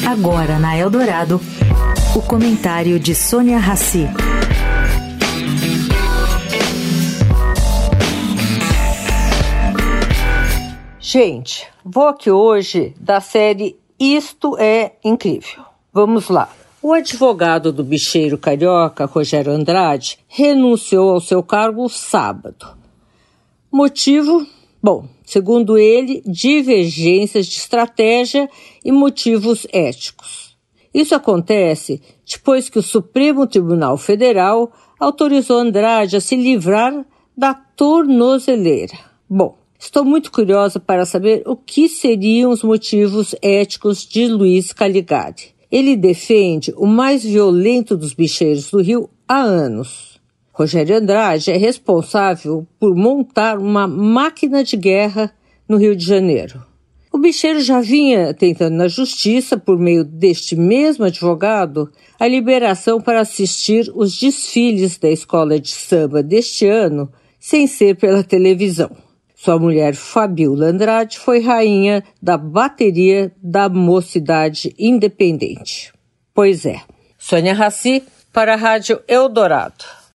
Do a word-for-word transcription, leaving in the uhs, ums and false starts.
Agora na Eldorado, o comentário de Sônia Rassi. Gente, vou aqui hoje da série Isto é Incrível. Vamos lá. O advogado do bicheiro carioca, Rogério Andrade, renunciou ao seu cargo sábado. Motivo? Bom, segundo ele, divergências de estratégia e motivos éticos. Isso acontece depois que o Supremo Tribunal Federal autorizou Andrade a se livrar da tornozeleira. Bom, estou muito curiosa para saber o que seriam os motivos éticos de Luiz Caligari. Ele defende o mais violento dos bicheiros do Rio há anos. Rogério Andrade é responsável por montar uma máquina de guerra no Rio de Janeiro. O bicheiro já vinha tentando na justiça, por meio deste mesmo advogado, a liberação para assistir os desfiles da escola de samba deste ano, sem ser pela televisão. Sua mulher, Fabiola Andrade, foi rainha da bateria da Mocidade Independente. Pois é. Sônia Rassi, para a Rádio Eldorado.